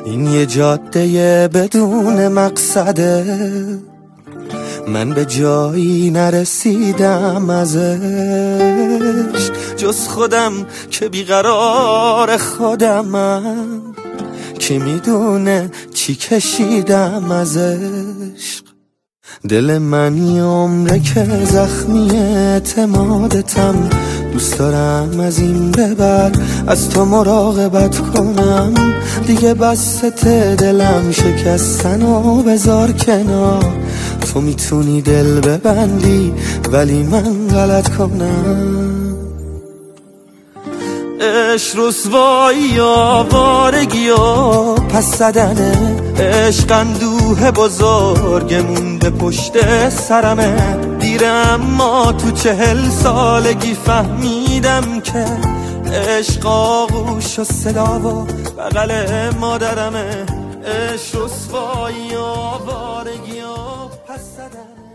این یه جاده بدون مقصده، من به جایی نرسیدم ازش، جز خودم که بیقرار خودمم، کی میدونه چی کشیدم از عشق. دل من یه عمره که زخمی اعتمادتم، دوست دارم از این به بعد از تو مراقبت کنم، دیگه بسته دلم شکستن و بذار کنار، تو میتونی دل ببندی ولی من غلط کنم. عشق رسوایی آوارگی و پس زدنه، عشق اندوه بزرگ مونده پشت سرمه، دیره اما تو 40 سالگی فهمیدم که عشق آغوش و صدا و بغل مادرمه. عشق رسوایی آوارگی و پس زدنه.